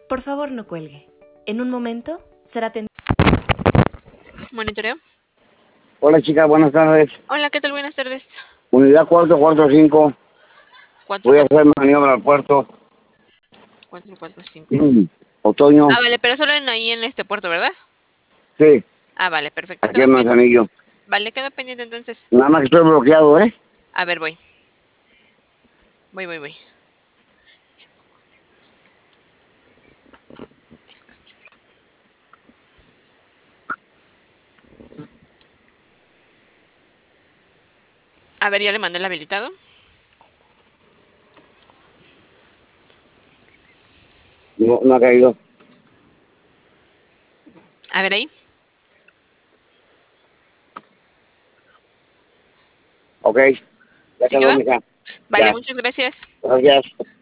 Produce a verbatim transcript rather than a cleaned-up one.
Por favor, no cuelgue. En un momento será atendido. Monitoreo. Hola chica, buenas tardes. Hola, ¿qué tal? Buenas tardes. Unidad cuatro cuatro cinco. Cuatro, Voy a cuatro, hacer maniobra al puerto. cuatro, cuatro, cinco. Mm, Otoño. Ah, vale, pero solo en ahí en este puerto, ¿verdad? Sí, Ah, vale, perfecto. aquí Quedo en pendiente. Manzanillo. Vale, quedo pendiente entonces. Nada más que estoy bloqueado, ¿eh? A ver, voy. Voy, voy, voy. A ver, ya le mandé el habilitado. No, no ha caído. A ver ahí. Ok. Ya ¿Sí quedó, quedó? mija. Vale, Ya. muchas gracias. Gracias.